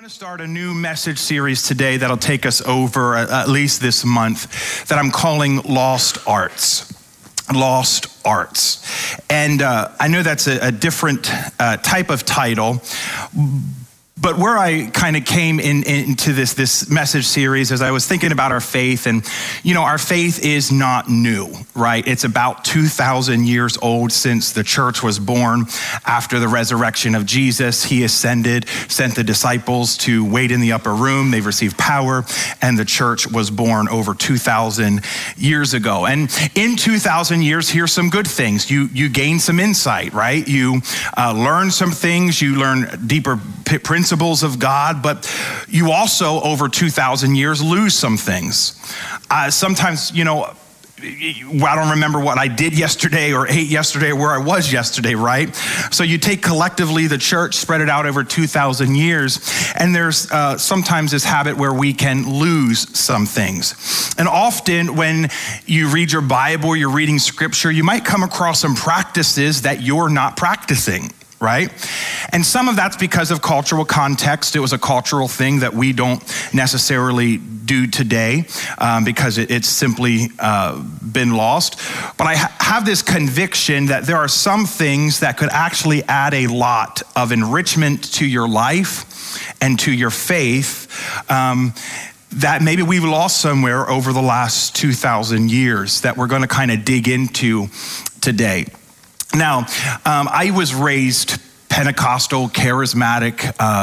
going to start a new message series today that'll take us over at least this month that I'm calling Lost Arts. Lost Arts. And I know that's a different type of title, but where I kind of came into this message series as I was thinking about our faith, and our faith is not new, right? It's about 2,000 years old since the church was born. After the resurrection of Jesus, he ascended, sent the disciples to wait in the upper room. They received power, and the church was born over 2,000 years ago. And in 2,000 years, here's some good things. You gain some insight, right? You learn some things. You learn deeper principles of God, but you also, over 2,000 years, lose some things. Sometimes, I don't remember what I did yesterday or ate yesterday or where I was yesterday, right? So you take collectively the church, spread it out over 2,000 years, and there's sometimes this habit where we can lose some things. And often when you read your Bible or you're reading scripture, you might come across some practices that you're not practicing, right? And some of that's because of cultural context. It was a cultural thing that we don't necessarily do today because it's simply been lost. But I have this conviction that there are some things that could actually add a lot of enrichment to your life and to your faith that maybe we've lost somewhere over the last 2,000 years that we're going to kind of dig into today. Now, I was raised Pentecostal, charismatic,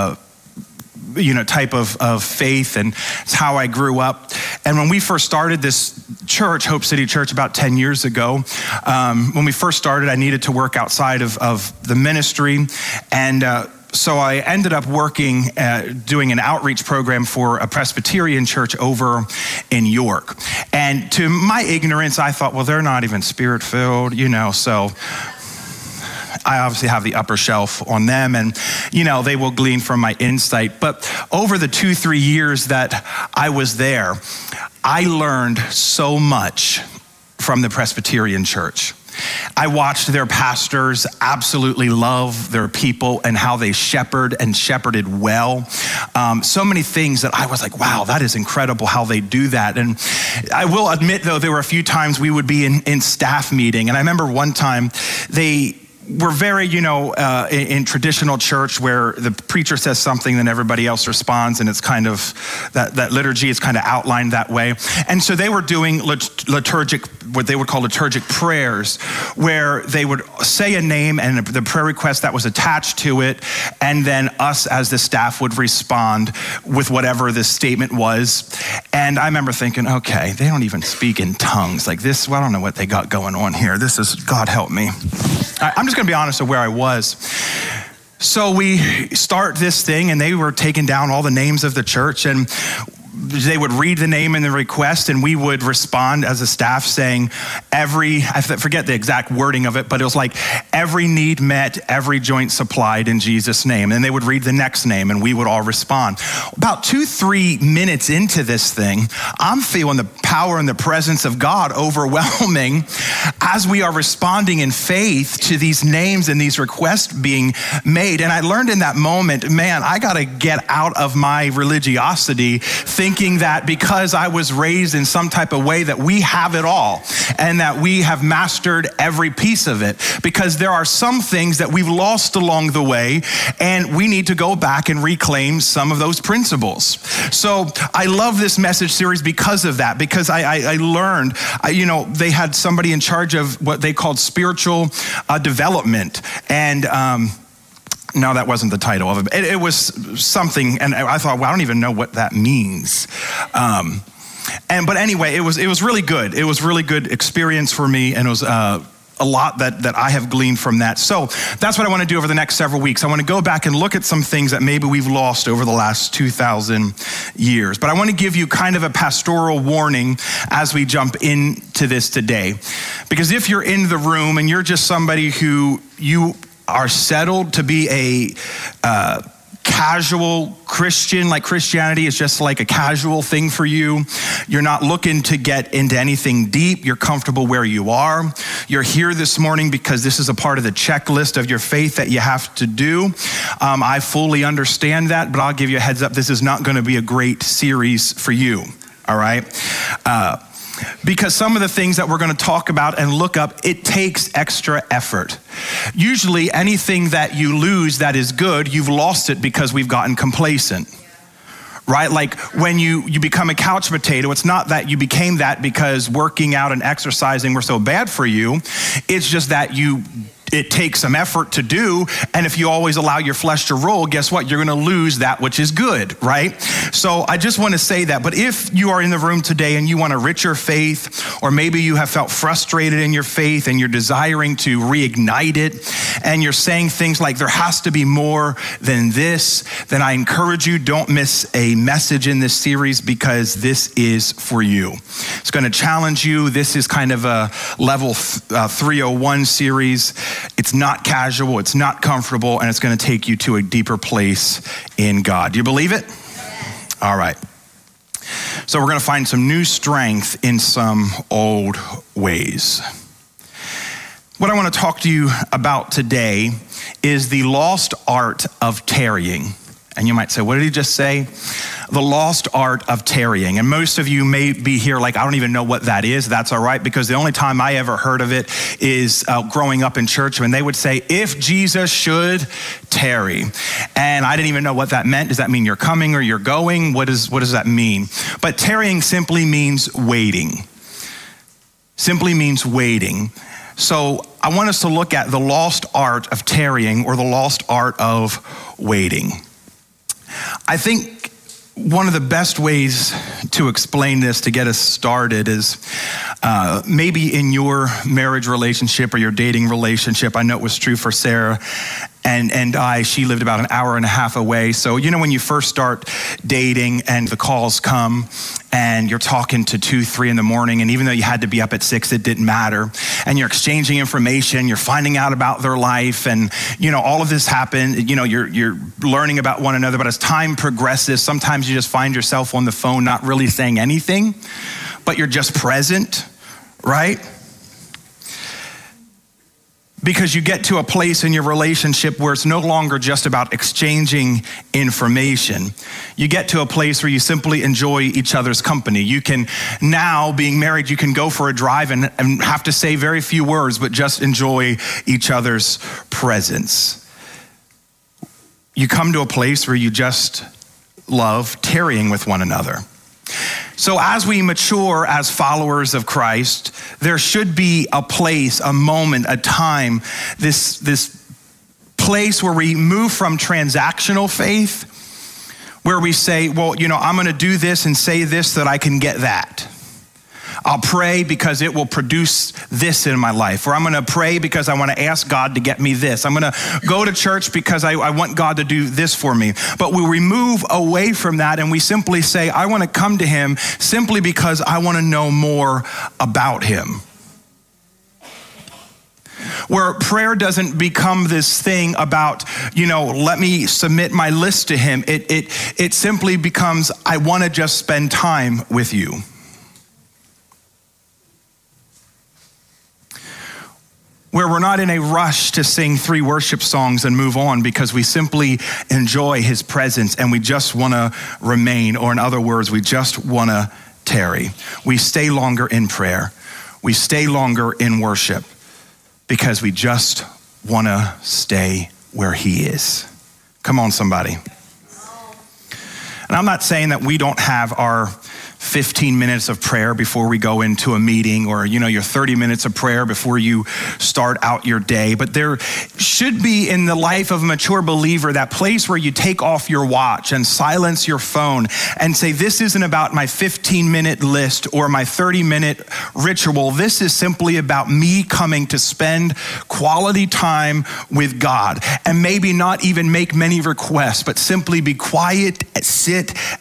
type of faith, and it's how I grew up. And when we first started this church, Hope City Church, about 10 years ago, when we first started, I needed to work outside of the ministry. And so I ended up working, doing an outreach program for a Presbyterian church over in York. And to my ignorance, I thought, well, they're not even spirit-filled, so I obviously have the upper shelf on them, and they will glean from my insight. But over the 2-3 years that I was there, I learned so much from the Presbyterian church. I watched their pastors absolutely love their people and how they shepherded well. So many things that I was like, wow, that is incredible how they do that. And I will admit, though, there were a few times we would be in staff meeting. And I remember one time we're very, in traditional church where the preacher says something, then everybody else responds, and it's kind of, that liturgy is kind of outlined that way. And so they were doing what they would call liturgic prayers, where they would say a name and the prayer request that was attached to it, and then us as the staff would respond with whatever the statement was. And I remember thinking, okay, they don't even speak in tongues like this. Well, I don't know what they got going on here. This is, God help me. I'm just going to be honest with where I was. So we start this thing, and they were taking down all the names of the church, and they would read the name and the request, and we would respond as a staff saying I forget the exact wording of it, but it was like, every need met, every joint supplied in Jesus' name. And they would read the next name, and we would all respond. About 2-3 minutes into this thing, I'm feeling the power and the presence of God overwhelming as we are responding in faith to these names and these requests being made. And I learned in that moment, man, I got to get out of my religiosity, thinking that because I was raised in some type of way that we have it all and that we have mastered every piece of it, because there are some things that we've lost along the way, and we need to go back and reclaim some of those principles. So I love this message series because of that, because I learned, they had somebody in charge of what they called spiritual development, and no, that wasn't the title of it. It was something, and I thought, well, I don't even know what that means. But anyway, it was really good. It was really good experience for me, and it was a lot that I have gleaned from that. So that's what I want to do over the next several weeks. I want to go back and look at some things that maybe we've lost over the last 2,000 years. But I want to give you kind of a pastoral warning as we jump into this today. Because if you're in the room and you're just somebody who you are settled to be a casual Christian, like Christianity is just like a casual thing for you. You're not looking to get into anything deep. You're comfortable where you are. You're here this morning because this is a part of the checklist of your faith that you have to do. I fully understand that, but I'll give you a heads up. This is not going to be a great series for you, all right? Because some of the things that we're going to talk about and look up, it takes extra effort. Usually anything that you lose that is good, you've lost it because we've gotten complacent. Right? Like when you become a couch potato, it's not that you became that because working out and exercising were so bad for you. It's just that it takes some effort to do. And if you always allow your flesh to rule, guess what? You're going to lose that which is good, right? So I just want to say that. But if you are in the room today and you want to enrich your faith, or maybe you have felt frustrated in your faith and you're desiring to reignite it, and you're saying things like, there has to be more than this, then I encourage you, don't miss a message in this series, because this is for you. It's going to challenge you. This is kind of a level 301 series. It's not casual, it's not comfortable, and it's going to take you to a deeper place in God. Do you believe it? Yes. All right. So we're going to find some new strength in some old ways. What I want to talk to you about today is the lost art of tarrying. And you might say, what did he just say? The lost art of tarrying. And most of you may be here like, I don't even know what that is. That's all right, because the only time I ever heard of it is growing up in church when they would say, if Jesus should tarry. And I didn't even know what that meant. Does that mean you're coming or you're going? What does that mean? But tarrying simply means waiting. Simply means waiting. So I want us to look at the lost art of tarrying, or the lost art of waiting. I think one of the best ways to explain this, to get us started, is maybe in your marriage relationship or your dating relationship. I know it was true for Sarah and I. She lived about an hour and a half away. So, you know, when you first start dating and the calls come and you're talking to 2, 3 in the morning, and even though you had to be up at 6, it didn't matter. And you're exchanging information, you're finding out about their life, and, you know, all of this happened. You know, you're learning about one another, but as time progresses, sometimes you just find yourself on the phone not really saying anything, but you're just present, right? Because you get to a place in your relationship where it's no longer just about exchanging information. You get to a place where you simply enjoy each other's company. You can now, being married, you can go for a drive and have to say very few words, but just enjoy each other's presence. You come to a place where you just love tarrying with one another. So as we mature as followers of Christ, there should be a place, a moment, a time, this place where we move from transactional faith, where we say, well, you know, I'm going to do this and say this so that I can get that. I'll pray because it will produce this in my life. Or I'm going to pray because I want to ask God to get me this. I'm going to go to church because I want God to do this for me. But we move away from that and we simply say, I want to come to him simply because I want to know more about him. Where prayer doesn't become this thing about, you know, let me submit my list to him. It simply becomes, I want to just spend time with you. Where we're not in a rush to sing 3 worship songs and move on because we simply enjoy his presence and we just want to remain, or in other words, we just want to tarry. We stay longer in prayer. We stay longer in worship because we just want to stay where he is. Come on, somebody. And I'm not saying that we don't have our 15 minutes of prayer before we go into a meeting, or, you know, your 30 minutes of prayer before you start out your day. But there should be in the life of a mature believer that place where you take off your watch and silence your phone and say, this isn't about my 15-minute list or my 30-minute ritual. This is simply about me coming to spend quality time with God, and maybe not even make many requests, but simply be quiet, sit,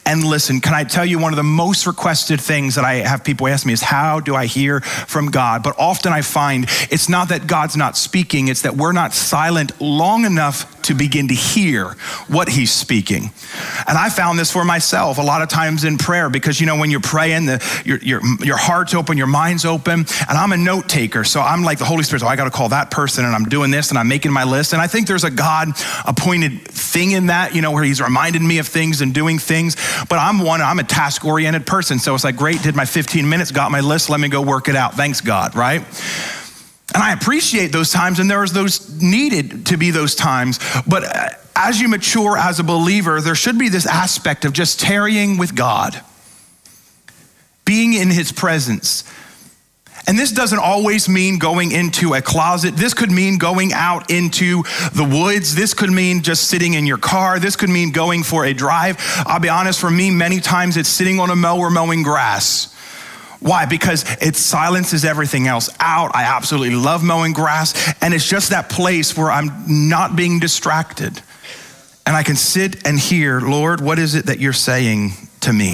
and listen. Can I tell you, one of the most requested things that I have people ask me is, how do I hear from God? But often I find it's not that God's not speaking, it's that we're not silent long enough to begin to hear what he's speaking. And I found this for myself a lot of times in prayer, because when you're praying, your heart's open, your mind's open, and I'm a note taker. So I'm like the Holy Spirit, I got to call that person, and I'm doing this, and I'm making my list. And I think there's a God appointed thing in that, where he's reminding me of things and doing things. But I'm a task oriented person. So it's like, great, did my 15 minutes, got my list, let me go work it out. Thanks God, right? And I appreciate those times, and there's those needed to be those times. But as you mature as a believer, there should be this aspect of just tarrying with God, being in his presence. And this doesn't always mean going into a closet. This could mean going out into the woods. This could mean just sitting in your car. This could mean going for a drive. I'll be honest, for me, many times it's sitting on a mower mowing grass. Why? Because it silences everything else out. I absolutely love mowing grass. And it's just that place where I'm not being distracted. And I can sit and hear, Lord, what is it that you're saying to me?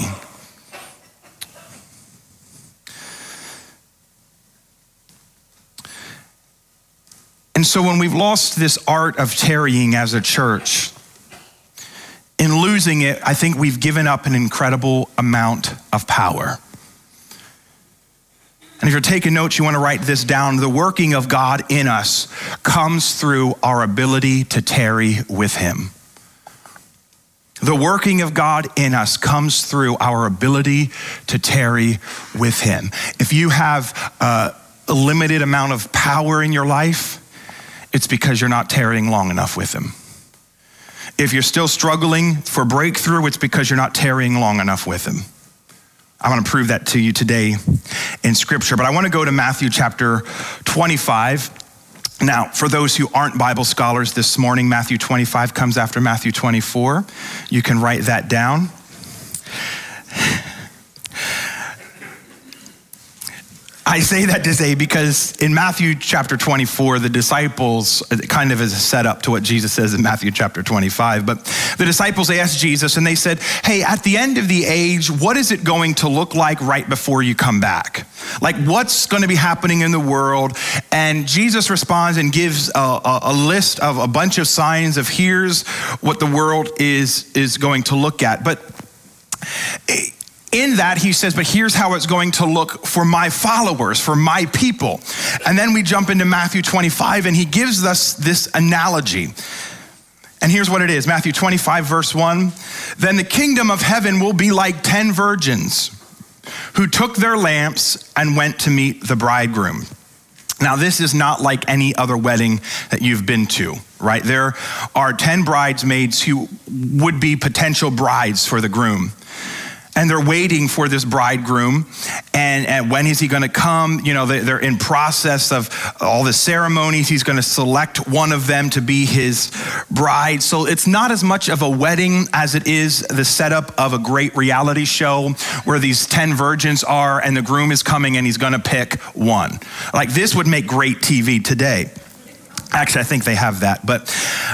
And so when we've lost this art of tarrying as a church, in losing it, I think we've given up an incredible amount of power. And if you're taking notes, you want to write this down. The working of God in us comes through our ability to tarry with him. The working of God in us comes through our ability to tarry with him. If you have a limited amount of power in your life, it's because you're not tarrying long enough with him. If you're still struggling for breakthrough, it's because you're not tarrying long enough with him. I want to prove that to you today in scripture, but I want to go to Matthew chapter 25. Now, for those who aren't Bible scholars this morning, Matthew 25 comes after Matthew 24. You can write that down. I say that to say because in Matthew chapter 24, the disciples, kind of as a setup to what Jesus says in Matthew chapter 25, but the disciples asked Jesus and they said, hey, at the end of the age, what is it going to look like right before you come back? Like, what's going to be happening in the world? And Jesus responds and gives a list of a bunch of signs of here's what the world is going to look at. But in that, he says, but here's how it's going to look for my followers, for my people. And then we jump into Matthew 25, and he gives us this analogy. And here's what it is, Matthew 25, verse 1. Then the kingdom of heaven will be like 10 virgins who took their lamps and went to meet the bridegroom. Now, this is not like any other wedding that you've been to, right? There are 10 bridesmaids who would be potential brides for the groom. And they're waiting for this bridegroom. And when is he going to come? You know, they're in process of all the ceremonies. He's going to select one of them to be his bride. So it's not as much of a wedding as it is the setup of a great reality show where these 10 virgins are and the groom is coming and he's going to pick one. Like, this would make great TV today. Actually, I think they have that. But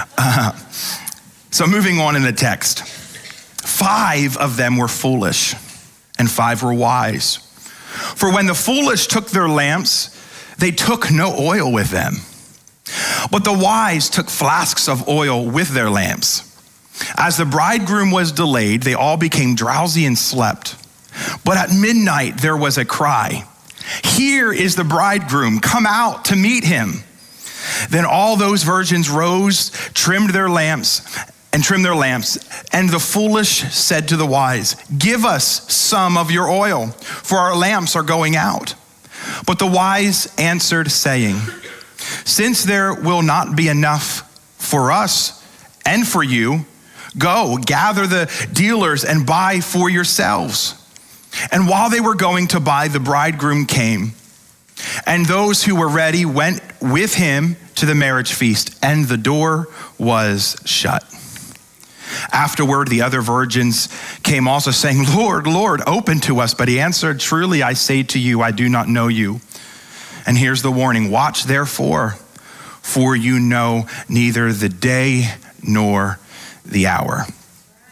so moving on in the text. 5 of them were foolish, and 5 were wise. For when the foolish took their lamps, they took no oil with them. But the wise took flasks of oil with their lamps. As the bridegroom was delayed, they all became drowsy and slept. But at midnight there was a cry, "Here is the bridegroom, come out to meet him." Then all those virgins rose, trimmed their lamps, and the foolish said to the wise, "Give us some of your oil, for our lamps are going out." But the wise answered, saying, "Since there will not be enough for us and for you, go, gather the dealers and buy for yourselves." And while they were going to buy, the bridegroom came, and those who were ready went with him to the marriage feast, and the door was shut. Afterward, the other virgins came also, saying, "Lord, Lord, open to us." But he answered, "Truly I say to you, I do not know you." And here's the warning: watch therefore, for you know neither the day nor the hour.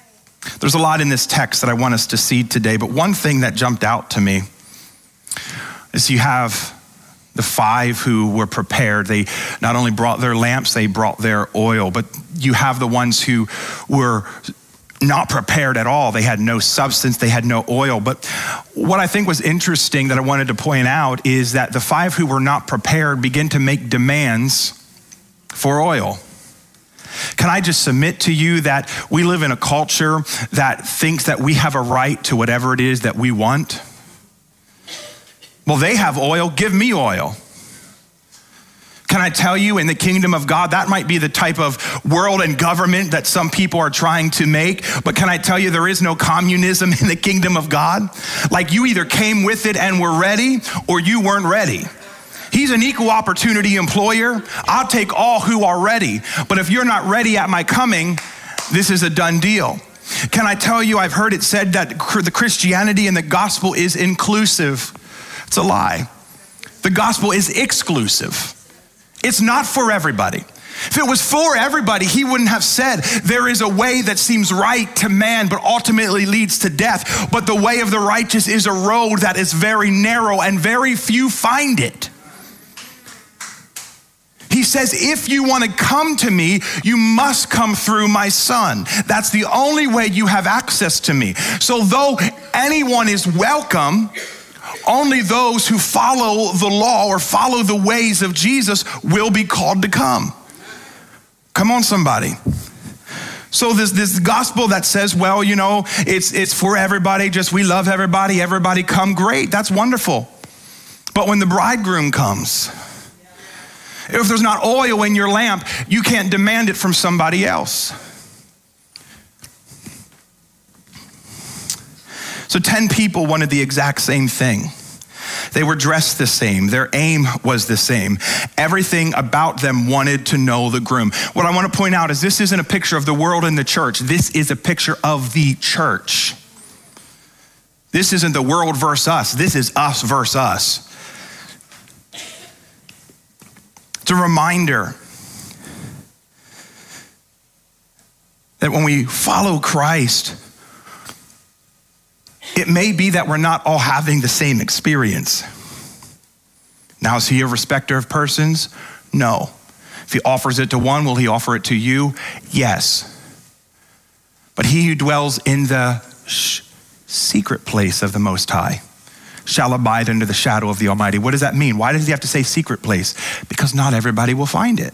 There's a lot in this text that I want us to see today, but one thing that jumped out to me is you have the 5 who were prepared. They not only brought their lamps, they brought their oil, but you have the ones who were not prepared at all. They had no substance, they had no oil. But what I think was interesting that I wanted to point out is that the 5 who were not prepared begin to make demands for oil. Can I just submit to you that we live in a culture that thinks that we have a right to whatever it is that we want? Well, they have oil, give me oil. Can I tell you, in the kingdom of God, that might be the type of world and government that some people are trying to make, but can I tell you there is no communism in the kingdom of God? Like, you either came with it and were ready, or you weren't ready. He's an equal opportunity employer. I'll take all who are ready. But if you're not ready at my coming, this is a done deal. Can I tell you, I've heard it said that the Christianity and the gospel is inclusive. It's a lie. The gospel is exclusive. It's not for everybody. If it was for everybody, he wouldn't have said, there is a way that seems right to man, but ultimately leads to death. But the way of the righteous is a road that is very narrow and very few find it. He says, if you want to come to me, you must come through my son. That's the only way you have access to me. So though anyone is welcome, only those who follow the law or follow the ways of Jesus will be called to come. Come on, somebody. So this gospel that says, well, you know, it's for everybody, just we love everybody come, great, that's wonderful. But when the bridegroom comes, if there's not oil in your lamp, you can't demand it from somebody else. So 10 people wanted the exact same thing. They were dressed the same. Their aim was the same. Everything about them wanted to know the groom. What I want to point out is this isn't a picture of the world and the church. This is a picture of the church. This isn't the world versus us. This is us versus us. It's a reminder that when we follow Christ, it may be that we're not all having the same experience. Now, is he a respecter of persons? No. If he offers it to one, will he offer it to you? Yes. But he who dwells in the secret place of the Most High shall abide under the shadow of the Almighty. What does that mean? Why does he have to say secret place? Because not everybody will find it.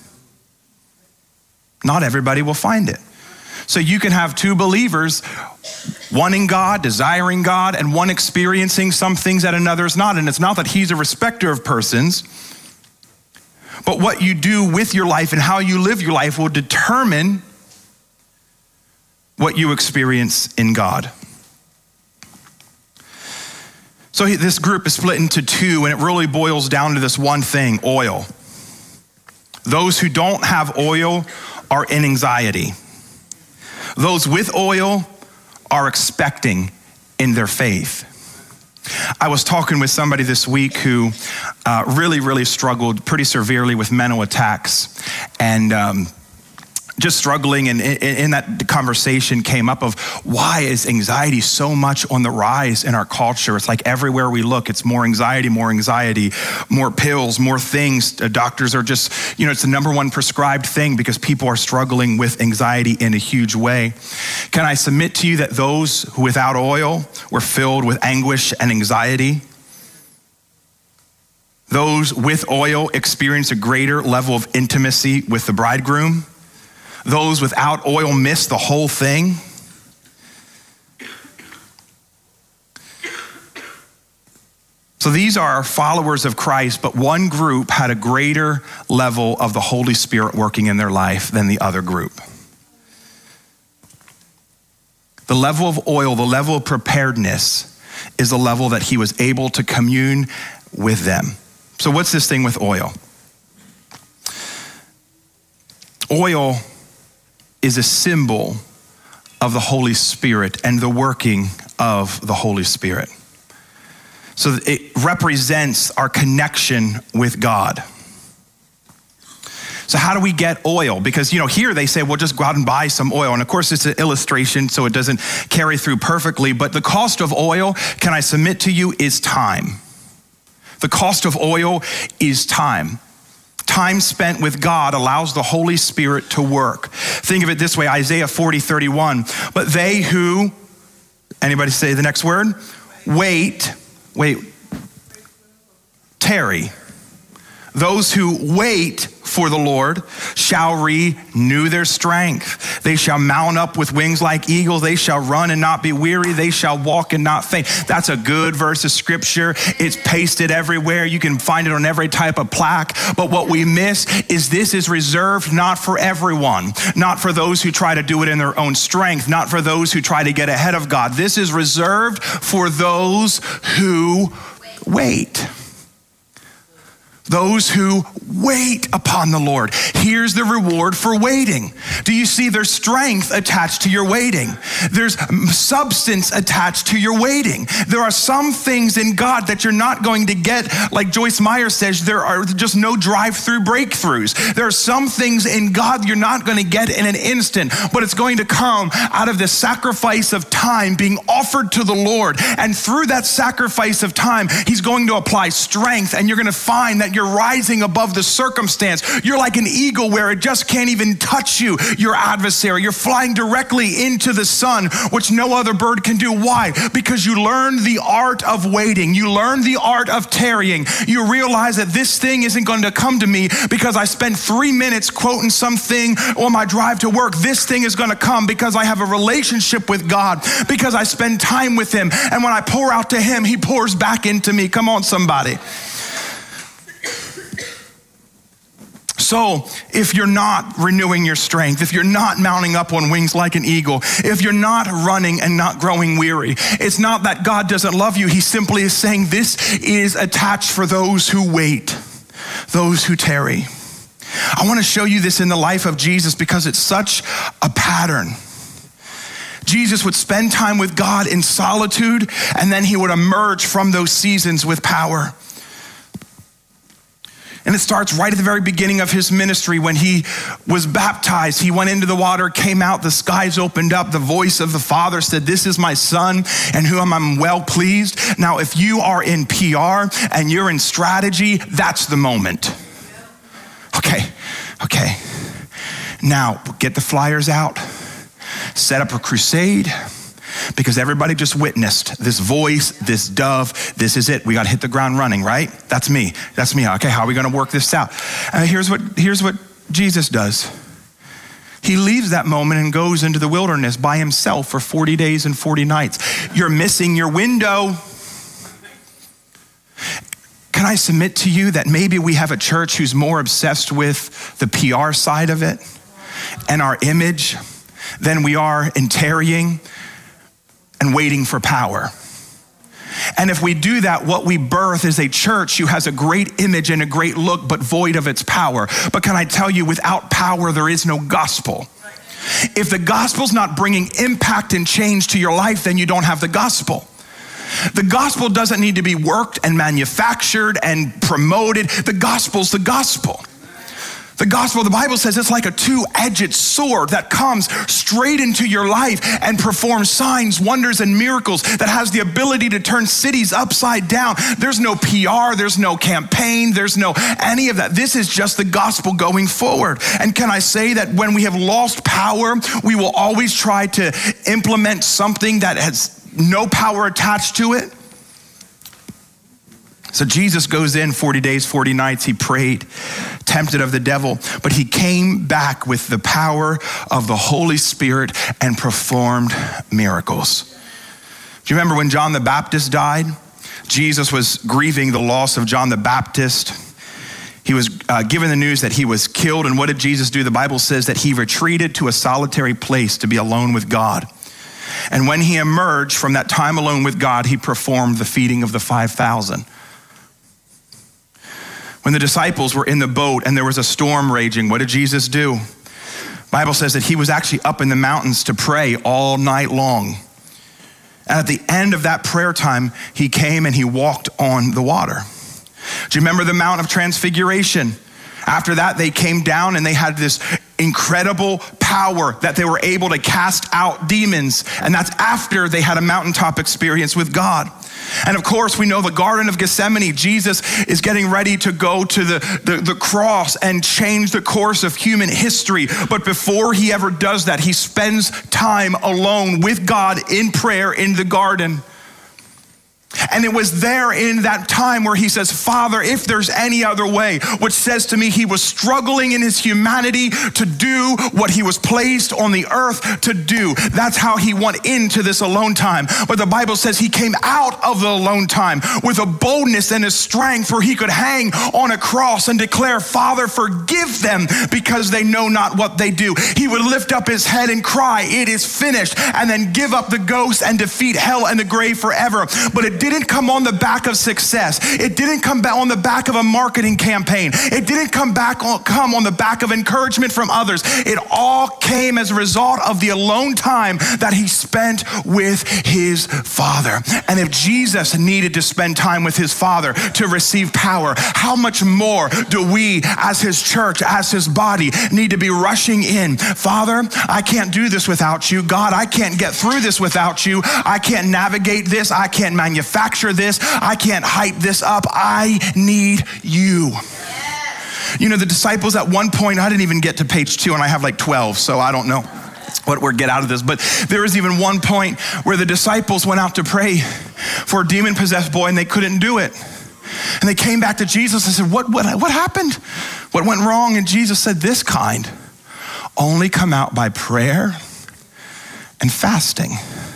Not everybody will find it. So you can have 2 believers, one in God, desiring God, and one experiencing some things that another is not. And it's not that he's a respecter of persons, but what you do with your life and how you live your life will determine what you experience in God. So this group is split into 2, and it really boils down to this one thing, oil. Those who don't have oil are in anxiety. Those with oil are expecting in their faith. I was talking with somebody this week who really struggled pretty severely with mental attacks, and just struggling, and in that conversation came up of why is anxiety so much on the rise in our culture? It's like everywhere we look, it's more anxiety, more pills, more things. Doctors are just, it's the number one prescribed thing because people are struggling with anxiety in a huge way. Can I submit to you that those who without oil were filled with anguish and anxiety? Those with oil experience a greater level of intimacy with the bridegroom. Those without oil miss the whole thing. So these are followers of Christ, but one group had a greater level of the Holy Spirit working in their life than the other group. The level of oil, the level of preparedness is the level that he was able to commune with them. So what's this thing with oil? Oil is a symbol of the Holy Spirit and the working of the Holy Spirit. So it represents our connection with God. So how do we get oil? Because, here they say, well, just go out and buy some oil. And of course, it's an illustration, so it doesn't carry through perfectly. But the cost of oil, can I submit to you, is time. The cost of oil is time. Time spent with God allows the Holy Spirit to work. Think of it this way, Isaiah 40:31. But they who, anybody say the next word? Tarry. Those who wait for the Lord shall renew their strength. They shall mount up with wings like eagles. They shall run and not be weary. They shall walk and not faint. That's a good verse of scripture. It's pasted everywhere. You can find it on every type of plaque. But what we miss is this is reserved not for everyone, not for those who try to do it in their own strength, not for those who try to get ahead of God. This is reserved for those who wait. Those who wait upon the Lord. Here's the reward for waiting. Do you see there's strength attached to your waiting? There's substance attached to your waiting. There are some things in God that you're not going to get, like Joyce Meyer says, there are just no drive-through breakthroughs. There are some things in God you're not going to get in an instant, but it's going to come out of the sacrifice of time being offered to the Lord. And through that sacrifice of time, he's going to apply strength, and you're going to find that you're rising above the circumstance. You're like an eagle where it just can't even touch you, your adversary. You're flying directly into the sun, which no other bird can do. Why? Because you learned the art of waiting. You learned the art of tarrying. You realize that this thing isn't going to come to me because I spent 3 minutes quoting something on my drive to work. This thing is going to come because I have a relationship with God, because I spend time with him. And when I pour out to him, he pours back into me. Come on, somebody. So if you're not renewing your strength, if you're not mounting up on wings like an eagle, if you're not running and not growing weary, it's not that God doesn't love you. He simply is saying this is attached for those who wait, those who tarry. I want to show you this in the life of Jesus because it's such a pattern. Jesus would spend time with God in solitude, and then he would emerge from those seasons with power. And it starts right at the very beginning of his ministry when he was baptized. He went into the water, came out, the skies opened up. The voice of the Father said, "This is my son and whom I'm well pleased." Now, if you are in PR and you're in strategy, that's the moment. Okay. Now, get the flyers out. Set up a crusade. Because everybody just witnessed this voice, this dove, this is it. We got to hit the ground running, right? That's me. Okay, how are we going to work this out? Here's what Jesus does. He leaves that moment and goes into the wilderness by himself for 40 days and 40 nights. You're missing your window. Can I submit to you that maybe we have a church who's more obsessed with the PR side of it and our image than we are in tarrying and waiting for power? And if we do that, what we birth is a church who has a great image and a great look, but void of its power. But can I tell you, without power, there is no gospel. If the gospel's not bringing impact and change to your life, then you don't have the gospel. The gospel doesn't need to be worked and manufactured and promoted. The gospel's the gospel. The gospel, the Bible says, it's like a two-edged sword that comes straight into your life and performs signs, wonders, and miracles, that has the ability to turn cities upside down. There's no PR, there's no campaign, there's no any of that. This is just the gospel going forward. And can I say that when we have lost power, we will always try to implement something that has no power attached to it? So Jesus goes in 40 days, 40 nights. He prayed, tempted of the devil, but he came back with the power of the Holy Spirit and performed miracles. Do you remember when John the Baptist died? Jesus was grieving the loss of John the Baptist. He was given the news that he was killed. And what did Jesus do? The Bible says that he retreated to a solitary place to be alone with God. And when he emerged from that time alone with God, he performed the feeding of the 5,000. When the disciples were in the boat and there was a storm raging, what did Jesus do? The Bible says that he was actually up in the mountains to pray all night long. And at the end of that prayer time, he came and he walked on the water. Do you remember the Mount of Transfiguration? After that, they came down and they had this incredible power that they were able to cast out demons. And that's after they had a mountaintop experience with God. And of course, we know the Garden of Gethsemane, Jesus is getting ready to go to the cross and change the course of human history. But before he ever does that, he spends time alone with God in prayer in the garden. And it was there in that time where he says, Father, if there's any other way, which says to me he was struggling in his humanity to do what he was placed on the earth to do. That's how he went into this alone time. But the Bible says he came out of the alone time with a boldness and a strength where he could hang on a cross and declare, Father, forgive them because they know not what they do. He would lift up his head and cry, it is finished, and then give up the ghost and defeat hell and the grave forever. But it didn't come on the back of success. It didn't come back on the back of a marketing campaign. It didn't come on the back of encouragement from others. It all came as a result of the alone time that he spent with his Father. And if Jesus needed to spend time with his Father to receive power, how much more do we as his church, as his body, need to be rushing in? Father, I can't do this without you. God, I can't get through this without you. I can't navigate this. I can't manufacture this. I can't hype this up. I need you. Yes. You know, the disciples at one point, I didn't even get to page 2 and I have like 12, so I don't know what we're get out of this, but there was even one point where the disciples went out to pray for a demon-possessed boy and they couldn't do it. And they came back to Jesus and said, what happened? What went wrong? And Jesus said, this kind only come out by prayer and fasting.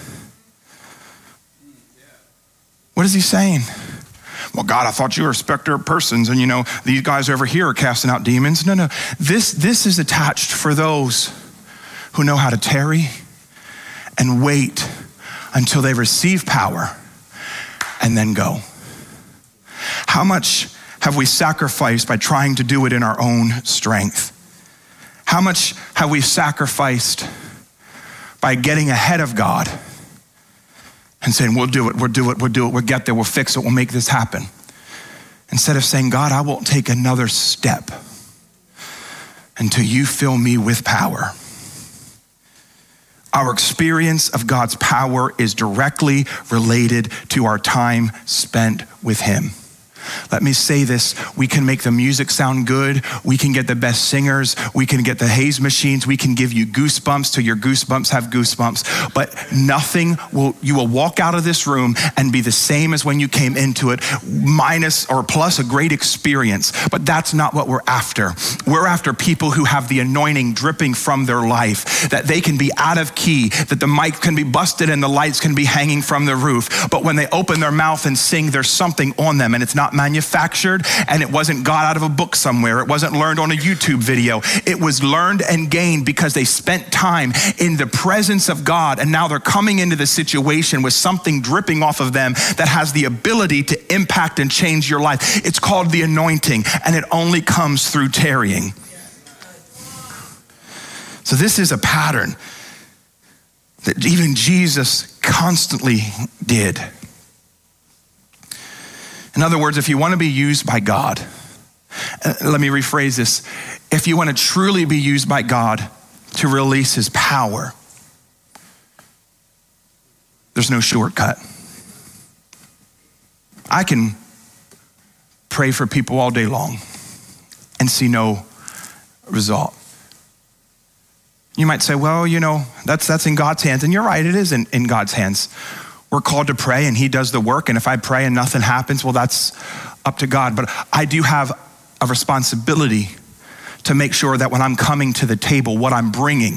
What is he saying? Well, God, I thought you were a respecter of persons, and you know, these guys over here are casting out demons. No. This is attached for those who know how to tarry and wait until they receive power and then go. How much have we sacrificed by trying to do it in our own strength? How much have we sacrificed by getting ahead of God and saying, we'll do it, we'll get there, we'll fix it, we'll make this happen. Instead of saying, God, I won't take another step until you fill me with power. Our experience of God's power is directly related to our time spent with him. Let me say this, we can make the music sound good, we can get the best singers, we can get the haze machines, we can give you goosebumps till your goosebumps have goosebumps, but you will walk out of this room and be the same as when you came into it, minus or plus a great experience, but that's not what we're after. We're after people who have the anointing dripping from their life, that they can be out of key, that the mic can be busted and the lights can be hanging from the roof, but when they open their mouth and sing, there's something on them and it's not manufactured, and it wasn't got out of a book somewhere. It wasn't learned on a YouTube video. It was learned and gained because they spent time in the presence of God, and now they're coming into the situation with something dripping off of them that has the ability to impact and change your life. It's called the anointing, and it only comes through tarrying. So this is a pattern that even Jesus constantly did. In other words, if you want to be used by God, let me rephrase this. If you want to truly be used by God to release his power, there's no shortcut. I can pray for people all day long and see no result. You might say, well, you know, that's in God's hands. And you're right, it is in God's hands. We're called to pray and he does the work. And if I pray and nothing happens, well, that's up to God. But I do have a responsibility to make sure that when I'm coming to the table, what I'm bringing.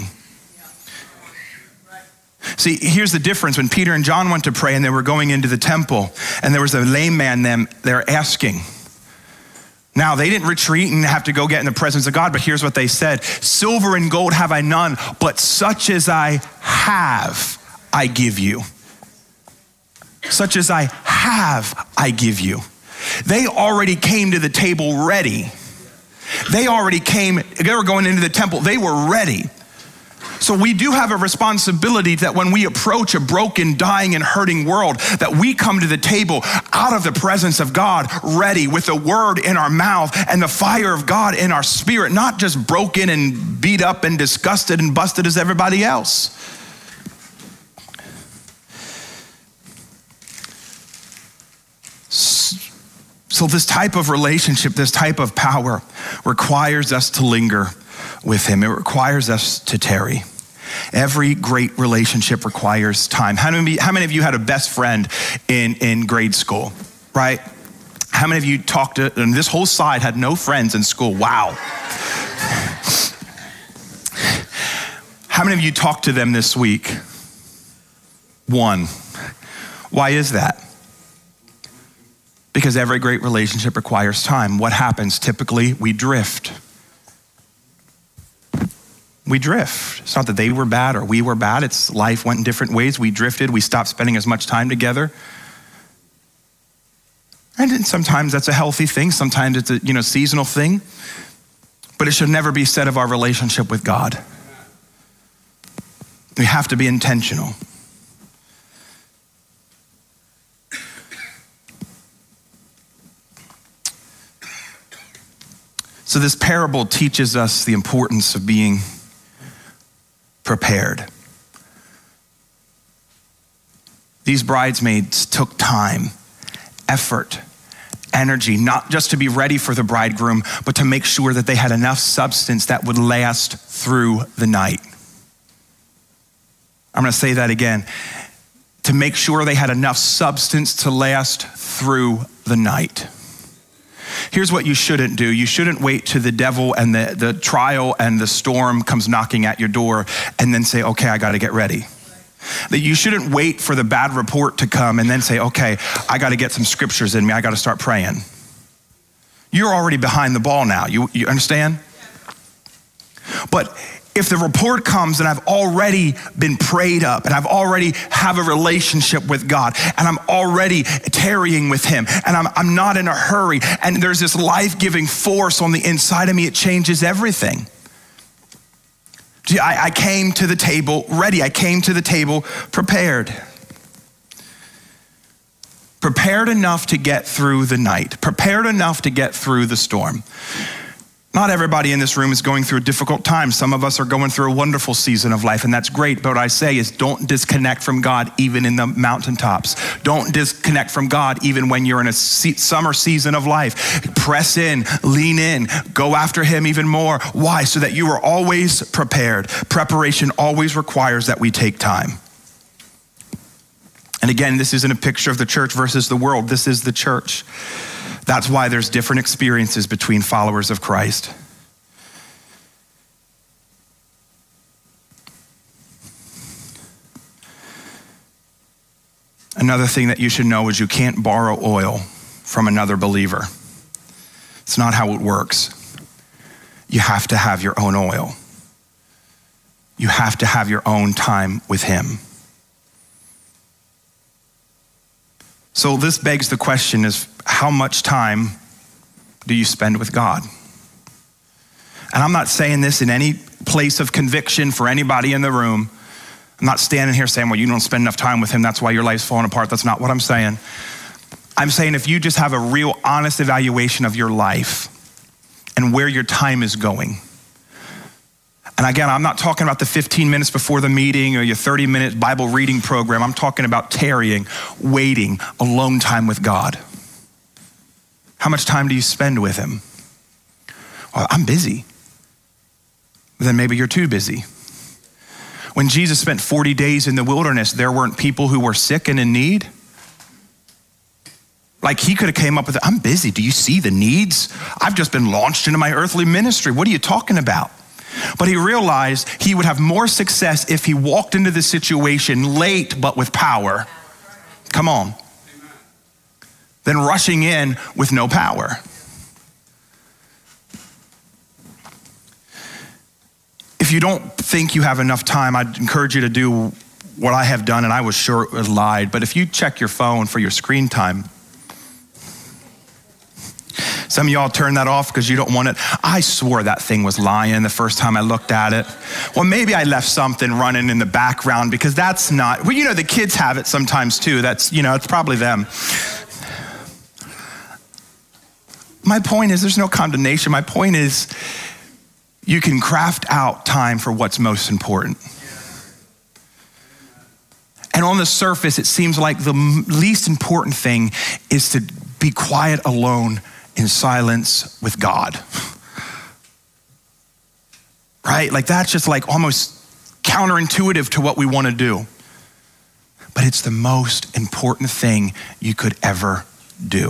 See, here's the difference. When Peter and John went to pray and they were going into the temple and there was a lame man there asking. Now, they didn't retreat and have to go get in the presence of God, but here's what they said. Silver and gold have I none, but such as I have, I give you. Such as I have, I give you. They already came to the table ready. They were going into the temple. They were ready. So we do have a responsibility that when we approach a broken, dying, and hurting world, that we come to the table out of the presence of God, ready with the word in our mouth and the fire of God in our spirit, not just broken and beat up and disgusted and busted as everybody else. So this type of relationship, this type of power requires us to linger with him. It requires us to tarry. Every great relationship requires time. How many of you had a best friend in grade school, right? How many of you talked to, and this whole side had no friends in school? Wow. How many of you talked to them this week? One. Why is that? Because every great relationship requires time. What happens? Typically, we drift. We drift. It's not that they were bad or we were bad. It's life went in different ways. We drifted. We stopped spending as much time together. And sometimes that's a healthy thing. Sometimes it's a seasonal thing. But it should never be said of our relationship with God. We have to be intentional. So this parable teaches us the importance of being prepared. These bridesmaids took time, effort, energy, not just to be ready for the bridegroom, but to make sure that they had enough substance that would last through the night. I'm going to say that again. To make sure they had enough substance to last through the night. Here's what you shouldn't do. You shouldn't wait till the devil and the trial and the storm comes knocking at your door and then say, okay, I got to get ready. That you shouldn't wait for the bad report to come and then say, okay, I got to get some scriptures in me. I got to start praying. You're already behind the ball now. You understand? But if the report comes and I've already been prayed up and I've already have a relationship with God and I'm already tarrying with him and I'm not in a hurry and there's this life-giving force on the inside of me, it changes everything. I came to the table ready. I came to the table prepared. Prepared enough to get through the night. Prepared enough to get through the storm. Not everybody in this room is going through a difficult time. Some of us are going through a wonderful season of life, and that's great. But what I say is don't disconnect from God even in the mountaintops. Don't disconnect from God even when you're in a summer season of life. Press in, lean in, go after him even more. Why? So that you are always prepared. Preparation always requires that we take time. And again, this isn't a picture of the church versus the world. This is the church. That's why there's different experiences between followers of Christ. Another thing that you should know is you can't borrow oil from another believer. It's not how it works. You have to have your own oil. You have to have your own time with him. So this begs the question is, how much time do you spend with God? And I'm not saying this in any place of conviction for anybody in the room. I'm not standing here saying, well, you don't spend enough time with him, that's why your life's falling apart. That's not what I'm saying. I'm saying if you just have a real honest evaluation of your life and where your time is going. And again, I'm not talking about the 15 minutes before the meeting or your 30-minute Bible reading program. I'm talking about tarrying, waiting, alone time with God. How much time do you spend with him? Well, I'm busy. Then maybe you're too busy. When Jesus spent 40 days in the wilderness, there weren't people who were sick and in need. Like he could have came up with, I'm busy. Do you see the needs? I've just been launched into my earthly ministry. What are you talking about? But he realized he would have more success if he walked into the situation late, but with power. Come on. Than rushing in with no power. If you don't think you have enough time, I'd encourage you to do what I have done, and I was sure it was lied. But if you check your phone for your screen time, Some of y'all turn that off because you don't want it. I swore that thing was lying the first time I looked at it. Well, maybe I left something running in the background because that's not, well, you know, the kids have it sometimes too. That's, you know, it's probably them. My point is there's no condemnation. My point is you can craft out time for what's most important. And on the surface, it seems like the least important thing is to be quiet alone in silence with God. Right? Like that's just like almost counterintuitive to what we want to do. But it's the most important thing you could ever do.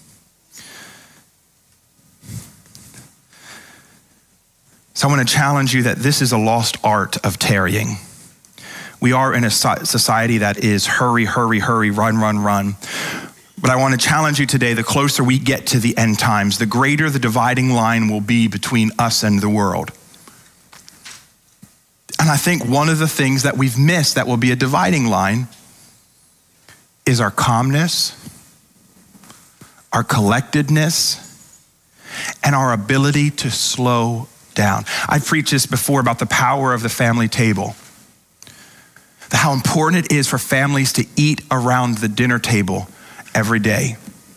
So I want to challenge you that this is a lost art of tarrying. We are in a society that is hurry, hurry, hurry, run, run, run. But I want to challenge you today, the closer we get to the end times, the greater the dividing line will be between us and the world. And I think one of the things that we've missed that will be a dividing line is our calmness, our collectedness, and our ability to slow down. I've preached this before about the power of the family table. How important it is for families to eat around the dinner table every day.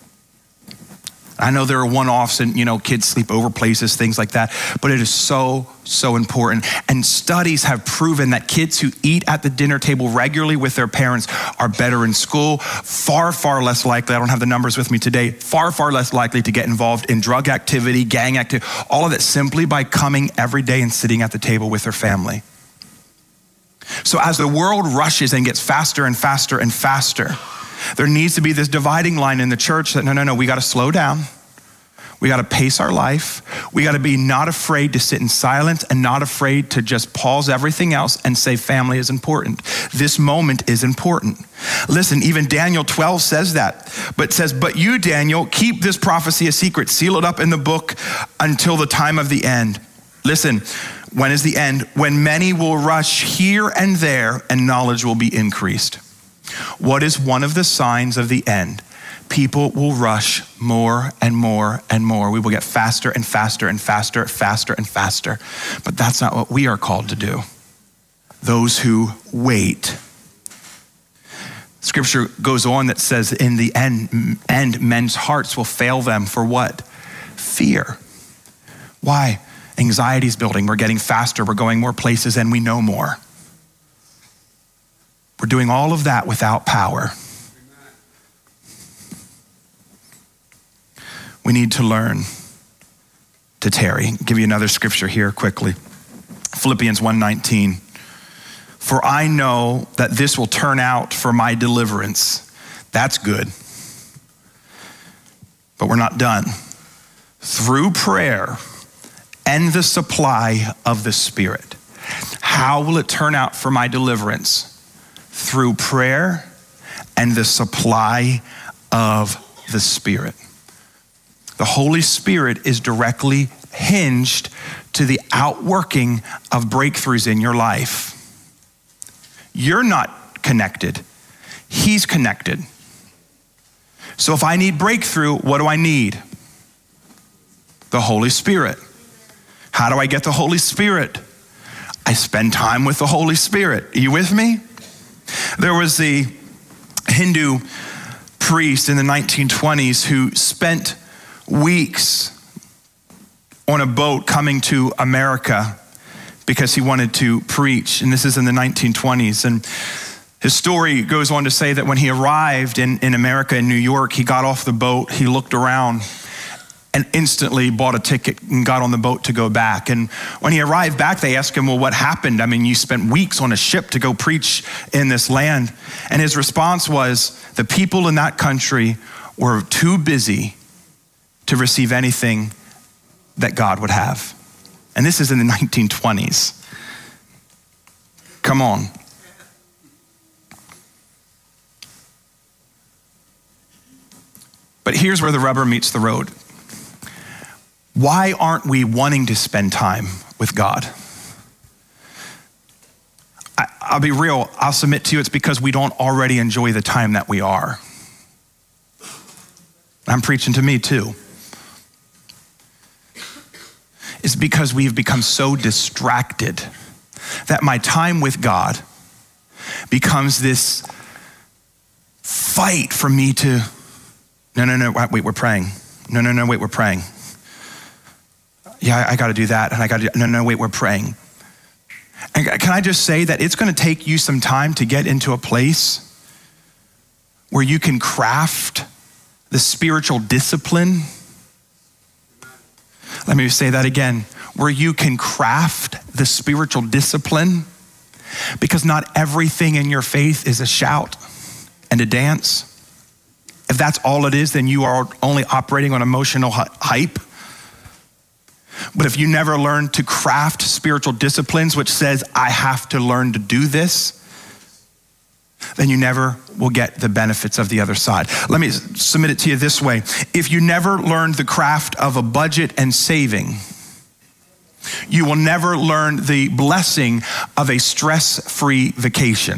I know there are one-offs and, you know, kids sleep over places, things like that, but it is so, so important. And studies have proven that kids who eat at the dinner table regularly with their parents are better in school, far, far less likely, I don't have the numbers with me today, far, far less likely to get involved in drug activity, gang activity, all of that simply by coming every day and sitting at the table with their family. So as the world rushes and gets faster and faster and faster, there needs to be this dividing line in the church that no, we got to slow down. We got to pace our life. We got to be not afraid to sit in silence and not afraid to just pause everything else and say family is important. This moment is important. Listen, even Daniel 12 says that, but says, but you, Daniel, keep this prophecy a secret, seal it up in the book until the time of the end. Listen, when is the end? When many will rush here and there and knowledge will be increased. What is one of the signs of the end? People will rush more and more and more. We will get faster and faster and faster, faster and faster. But that's not what we are called to do. Those who wait. Scripture goes on that says in the end, men's hearts will fail them for what? Fear. Why? Anxiety's building. We're getting faster. We're going more places and we know more. We're doing all of that without power. We need to learn to tarry. I'll give you another scripture here quickly. Philippians 1:19. For I know that this will turn out for my deliverance. That's good. But we're not done. Through prayer and the supply of the Spirit. How will it turn out for my deliverance? Through prayer and the supply of the Spirit. The Holy Spirit is directly hinged to the outworking of breakthroughs in your life. You're not connected. He's connected. So if I need breakthrough, what do I need? The Holy Spirit. How do I get the Holy Spirit? I spend time with the Holy Spirit. Are you with me? There was the Hindu priest in the 1920s who spent weeks on a boat coming to America because he wanted to preach. And this is in the 1920s. And his story goes on to say that when he arrived in America, in New York, he got off the boat, he looked around and instantly bought a ticket and got on the boat to go back. And when he arrived back, they asked him, well, what happened? I mean, you spent weeks on a ship to go preach in this land. And his response was, the people in that country were too busy to receive anything that God would have. And this is in the 1920s. Come on. But here's where the rubber meets the road. Why aren't we wanting to spend time with God? I'll be real, I'll submit to you, it's because we don't already enjoy the time that we are. I'm preaching to me too. is because we have become so distracted that my time with God becomes this fight for me to, no, wait, we're praying. No, wait, we're praying. Yeah, I got to do that. And I got to, no, wait, we're praying. And can I just say that it's going to take you some time to get into a place where you can craft the spiritual discipline. Let me say that again, where you can craft the spiritual discipline, because not everything in your faith is a shout and a dance. If that's all it is, then you are only operating on emotional hype. But if you never learn to craft spiritual disciplines, which says, I have to learn to do this, then you never will get the benefits of the other side. Let me submit it to you this way. If you never learned the craft of a budget and saving, you will never learn the blessing of a stress-free vacation.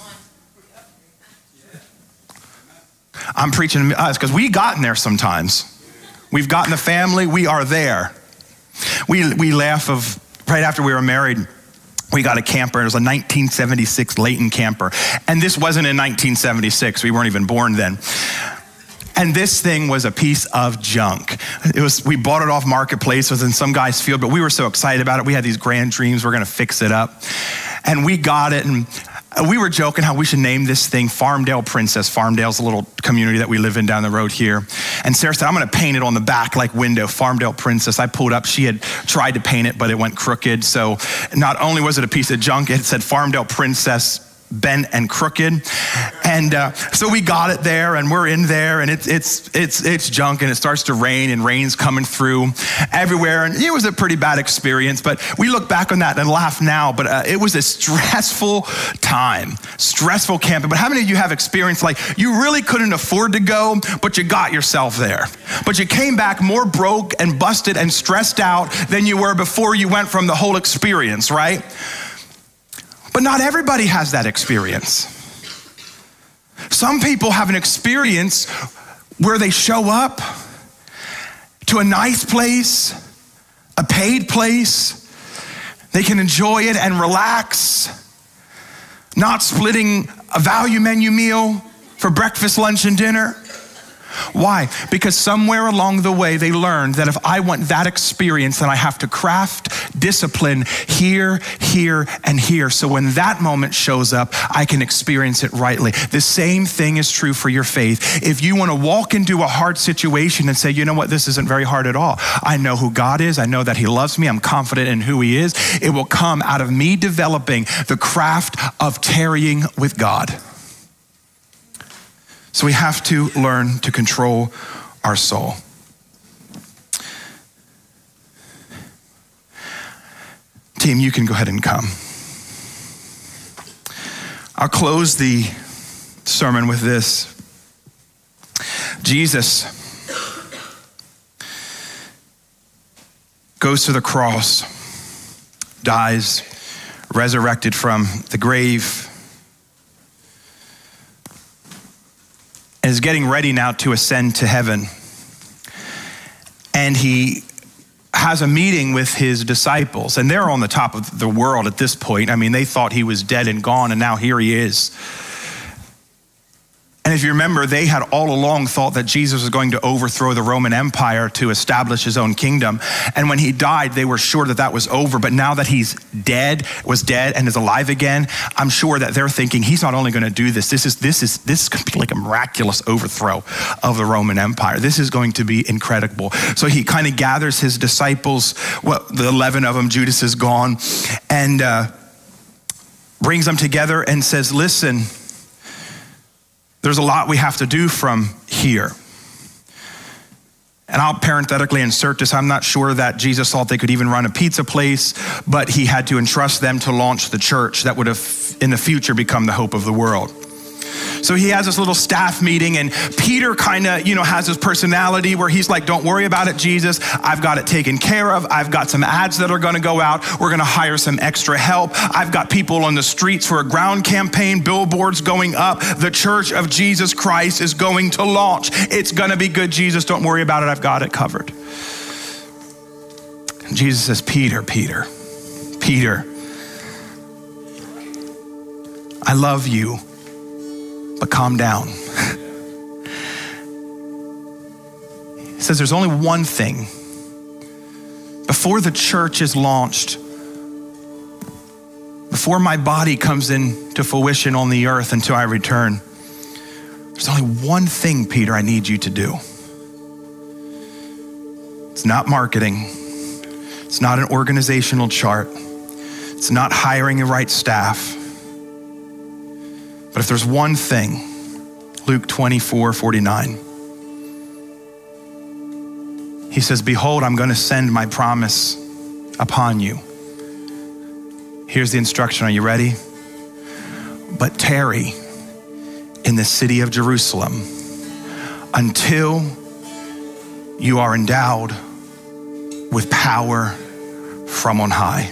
I'm preaching to us because we've gotten there sometimes. We've gotten the family, we are there. We laugh of right after we were married, we got a camper. It was a 1976 Layton camper. And this wasn't in 1976. We weren't even born then. And this thing was a piece of junk. We bought it off Marketplace. It was in some guy's field, but we were so excited about it. We had these grand dreams. We're going to fix it up. And we got it, and we were joking how we should name this thing Farmdale Princess. Farmdale's a little community that we live in down the road here. And Sarah said, I'm going to paint it on the back like window, Farmdale Princess. I pulled up. She had tried to paint it, but it went crooked. So not only was it a piece of junk, it said Farmdale Princess, bent and crooked. And so we got it there, and we're in there, and it's junk, and it starts to rain, and rain's coming through everywhere. And it was a pretty bad experience, but we look back on that and laugh now. But it was a stressful time, stressful camping. But how many of you have experienced like you really couldn't afford to go, but you got yourself there? But you came back more broke and busted and stressed out than you were before you went from the whole experience, right? But not everybody has that experience. Some people have an experience where they show up to a nice place, a paid place. They can enjoy it and relax, not splitting a value menu meal for breakfast, lunch, and dinner. Why? Because somewhere along the way, they learned that if I want that experience, then I have to craft discipline here, here, and here. So when that moment shows up, I can experience it rightly. The same thing is true for your faith. If you want to walk into a hard situation and say, you know what, this isn't very hard at all. I know who God is. I know that he loves me. I'm confident in who he is. It will come out of me developing the craft of tarrying with God. So we have to learn to control our soul. Team, you can go ahead and come. I'll close the sermon with this. Jesus goes to the cross, dies, resurrected from the grave, and is getting ready now to ascend to heaven. And he has a meeting with his disciples, and they're on the top of the world at this point. I mean, they thought he was dead and gone, and now here he is. And if you remember, they had all along thought that Jesus was going to overthrow the Roman Empire to establish his own kingdom. And when he died, they were sure that that was over. But now that he's was dead and is alive again, I'm sure that they're thinking he's not only going to do this, this is going to be like a miraculous overthrow of the Roman Empire. This is going to be incredible. So he kind of gathers his disciples, well, the 11 of them, Judas is gone, and brings them together and says, listen, there's a lot we have to do from here. And I'll parenthetically insert this. I'm not sure that Jesus thought they could even run a pizza place, but he had to entrust them to launch the church that would have in the future become the hope of the world. So he has this little staff meeting, and Peter kind of, has his personality where he's like, don't worry about it, Jesus. I've got it taken care of. I've got some ads that are going to go out. We're going to hire some extra help. I've got people on the streets for a ground campaign, billboards going up. The Church of Jesus Christ is going to launch. It's going to be good, Jesus. Don't worry about it. I've got it covered. And Jesus says, Peter, Peter, Peter, I love you, but calm down. He says there's only one thing. Before the church is launched, before my body comes into fruition on the earth until I return, there's only one thing, Peter, I need you to do. It's not marketing. It's not an organizational chart. It's not hiring the right staff. But if there's one thing, Luke 24:49, he says, behold, I'm going to send my promise upon you. Here's the instruction. Are you ready? But tarry in the city of Jerusalem until you are endowed with power from on high.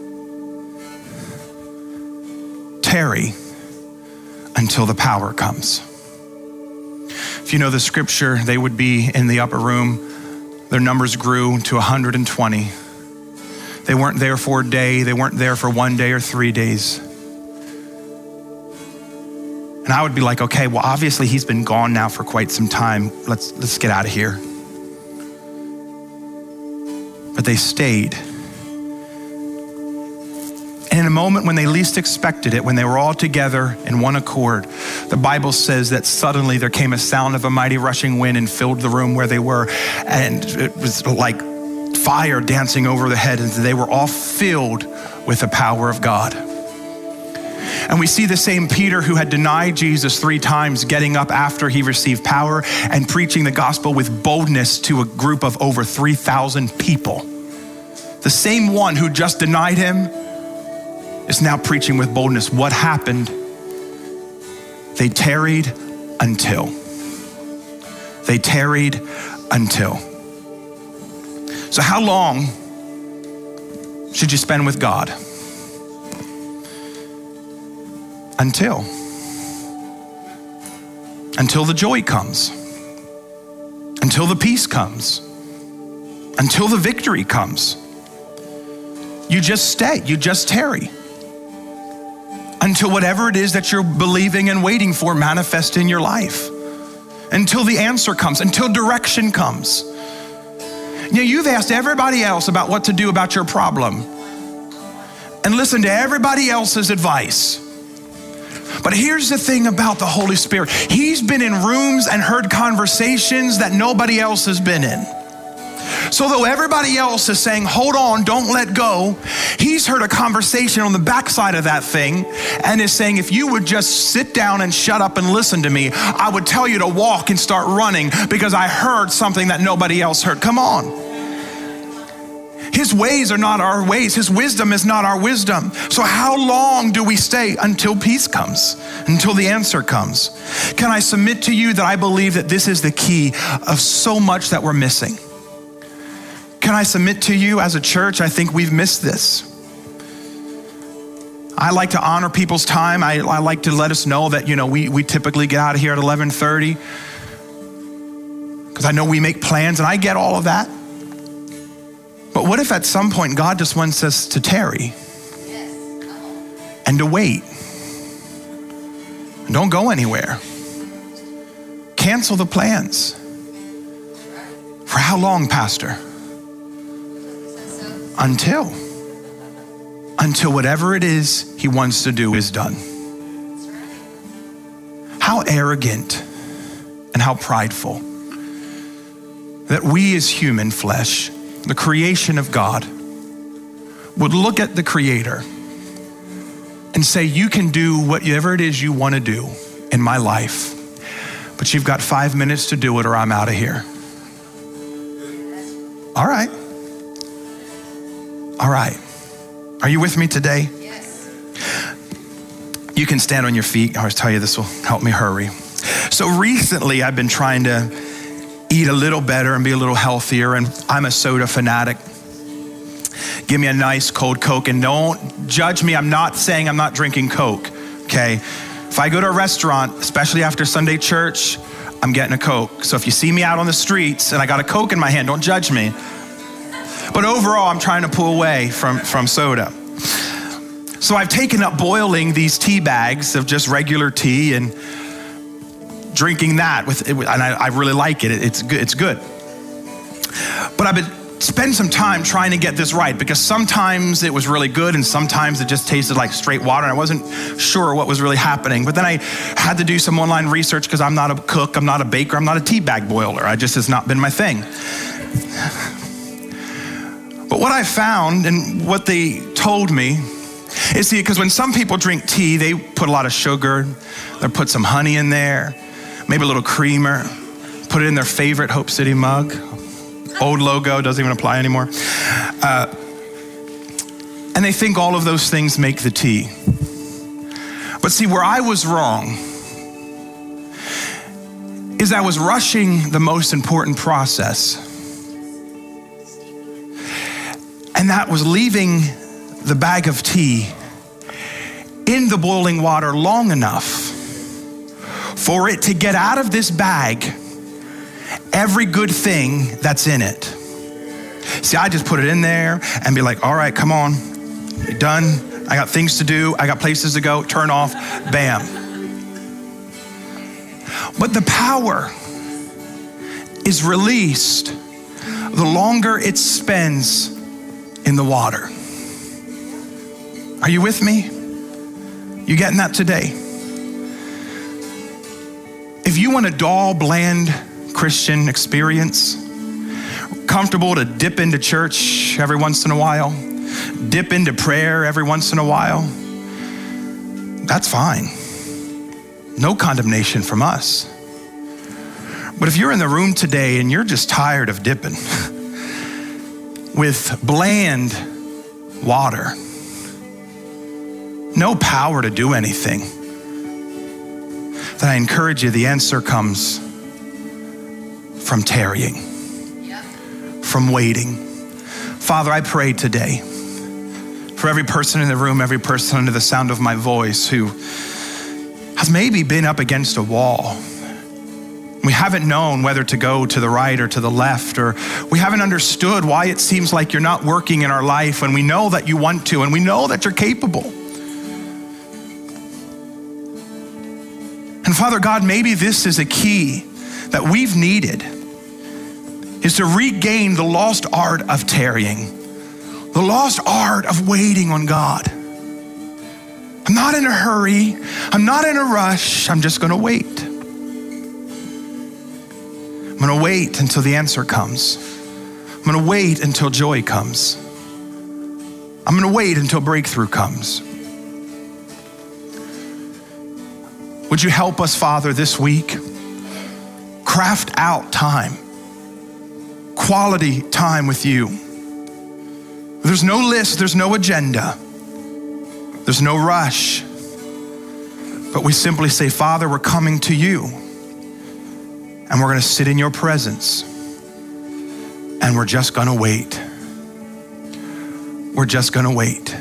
Tarry until the power comes. If you know the scripture, they would be in the upper room. Their numbers grew to 120. They weren't there for a day. They weren't there for 1 day or 3 days. And I would be like, okay, well, obviously he's been gone now for quite some time. Let's get out of here. But they stayed. And in a moment when they least expected it, when they were all together in one accord, the Bible says that suddenly there came a sound of a mighty rushing wind and filled the room where they were. And it was like fire dancing over their head, and they were all filled with the power of God. And we see the same Peter who had denied Jesus 3 times getting up after he received power and preaching the gospel with boldness to a group of over 3,000 people. The same one who just denied him is now preaching with boldness. What happened? They tarried until. They tarried until. So how long should you spend with God? Until the joy comes, until the peace comes, until the victory comes. You just stay, you just tarry until whatever it is that you're believing and waiting for manifests in your life, until the answer comes, until direction comes. You know, you've asked everybody else about what to do about your problem and listened to everybody else's advice. But here's the thing about the Holy Spirit. He's been in rooms and heard conversations that nobody else has been in. So though everybody else is saying, hold on, don't let go, he's heard a conversation on the backside of that thing and is saying, if you would just sit down and shut up and listen to me, I would tell you to walk and start running because I heard something that nobody else heard. Come on. His ways are not our ways. His wisdom is not our wisdom. So how long do we stay? Until peace comes, until the answer comes. Can I submit to you that I believe that this is the key of so much that we're missing? Can I submit to you as a church, I think we've missed this. I like to honor people's time. I like to let us know that, you know, we typically get out of here at 11:30 because I know we make plans and I get all of that. But what if at some point God just wants us to tarry and to wait? And don't go anywhere. Cancel the plans. For how long, Pastor? Until whatever it is he wants to do is done. How arrogant and how prideful that we as human flesh, the creation of God, would look at the Creator and say, you can do whatever it is you want to do in my life, but you've got 5 minutes to do it or I'm out of here. All right. All right. Are you with me today? Yes. You can stand on your feet. I always tell you this will help me hurry. So recently I've been trying to eat a little better and be a little healthier, and I'm a soda fanatic. Give me a nice cold Coke, and don't judge me. I'm not saying I'm not drinking Coke, okay? If I go to a restaurant, especially after Sunday church, I'm getting a Coke. So if you see me out on the streets and I got a Coke in my hand, don't judge me. But overall, I'm trying to pull away from soda. So I've taken up boiling these tea bags of just regular tea and drinking that and I really like it. It's good. But I've been spend some time trying to get this right, because sometimes it was really good and sometimes it just tasted like straight water and I wasn't sure what was really happening. But then I had to do some online research because I'm not a cook, I'm not a baker, I'm not a tea bag boiler. Has not been my thing. But what I found and what they told me is, because when some people drink tea, they put a lot of sugar, they put some honey in there, maybe a little creamer, put it in their favorite Hope City mug. Old logo, doesn't even apply anymore. And they think all of those things make the tea. But see, where I was wrong is I was rushing the most important process. And that was leaving the bag of tea in the boiling water long enough for it to get out of this bag every good thing that's in it. See, I just put it in there and be like, all right, come on, you're done. I got things to do. I got places to go. Turn off, bam. But the power is released the longer it spends in the water. Are you with me? You getting that today? If you want a dull, bland Christian experience, comfortable to dip into church every once in a while, dip into prayer every once in a while, that's fine. No condemnation from us. But if you're in the room today and you're just tired of dipping with bland water, no power to do anything, then I encourage you, the answer comes from tarrying, from waiting. Father, I pray today for every person in the room, every person under the sound of my voice who has maybe been up against a wall. We haven't known whether to go to the right or to the left, or we haven't understood why it seems like you're not working in our life when we know that you want to and we know that you're capable. And Father God, maybe this is a key that we've needed, is to regain the lost art of tarrying, the lost art of waiting on God. I'm not in a hurry. I'm not in a rush. I'm just gonna wait. I'm gonna wait until the answer comes. I'm gonna wait until joy comes. I'm gonna wait until breakthrough comes. Would you help us, Father, this week? Craft out time, quality time with you. There's no list, there's no agenda, there's no rush. But we simply say, Father, we're coming to you and we're gonna sit in your presence and we're just gonna wait. We're just gonna wait.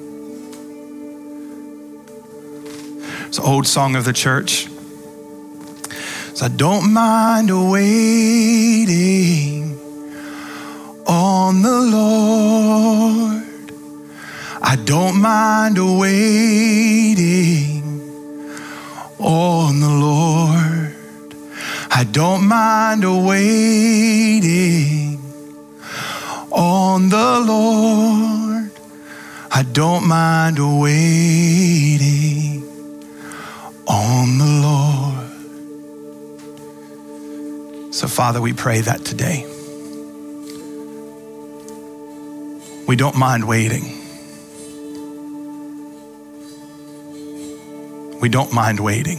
It's an old song of the church. So I don't mind waiting on the Lord. I don't mind waiting on the Lord. I don't mind waiting on the Lord. I don't mind waiting on the Lord. So Father, we pray that today. We don't mind waiting. We don't mind waiting.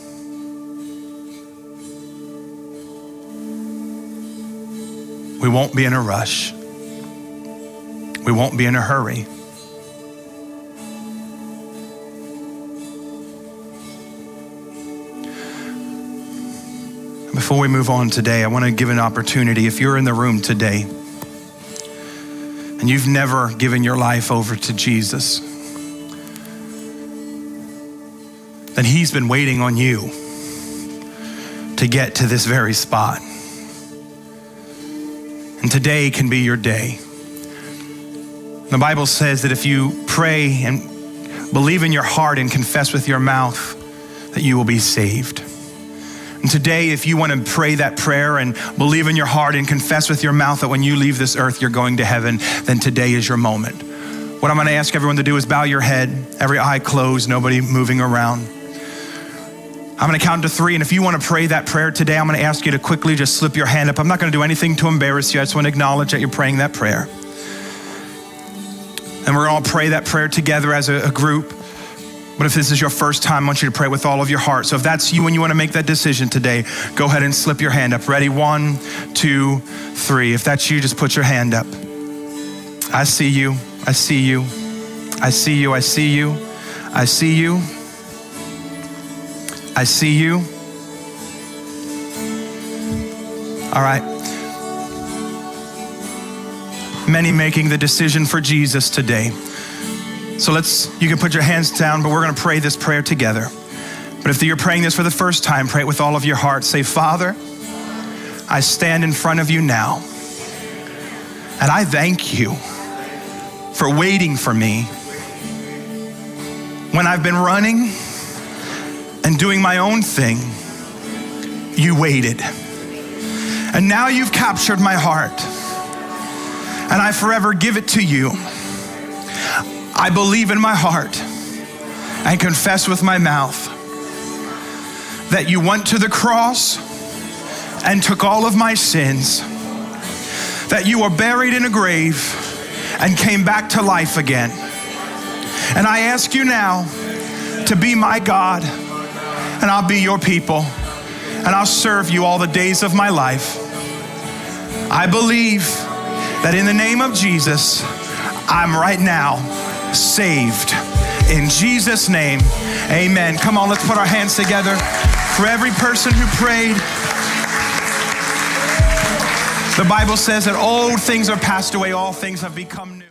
We won't be in a rush. We won't be in a hurry. Before we move on today, I want to give an opportunity. If you're in the room today and you've never given your life over to Jesus, then he's been waiting on you to get to this very spot. And today can be your day. The Bible says that if you pray and believe in your heart and confess with your mouth, that you will be saved. And today, if you want to pray that prayer and believe in your heart and confess with your mouth that when you leave this earth, you're going to heaven, then today is your moment. What I'm going to ask everyone to do is bow your head, every eye closed, nobody moving around. I'm going to count to 3, and if you want to pray that prayer today, I'm going to ask you to quickly just slip your hand up. I'm not going to do anything to embarrass you. I just want to acknowledge that you're praying that prayer. And we're going to all pray that prayer together as a group. But if this is your first time, I want you to pray with all of your heart. So if that's you and you want to make that decision today, go ahead and slip your hand up. Ready? 1, 2, 3. If that's you, just put your hand up. I see you. I see you. I see you. I see you. I see you. I see you. All right. Many making the decision for Jesus today. So you can put your hands down, but we're going to pray this prayer together. But if you're praying this for the first time, pray it with all of your heart. Say, Father, I stand in front of you now, and I thank you for waiting for me when I've been running and doing my own thing. You waited. And now you've captured my heart, and I forever give it to you. I believe in my heart and confess with my mouth that you went to the cross and took all of my sins, that you were buried in a grave and came back to life again. And I ask you now to be my God, and I'll be your people, and I'll serve you all the days of my life. I believe that in the name of Jesus, I'm right now saved. In Jesus' name, amen. Come on, let's put our hands together for every person who prayed. The Bible says that old things are passed away, all things have become new.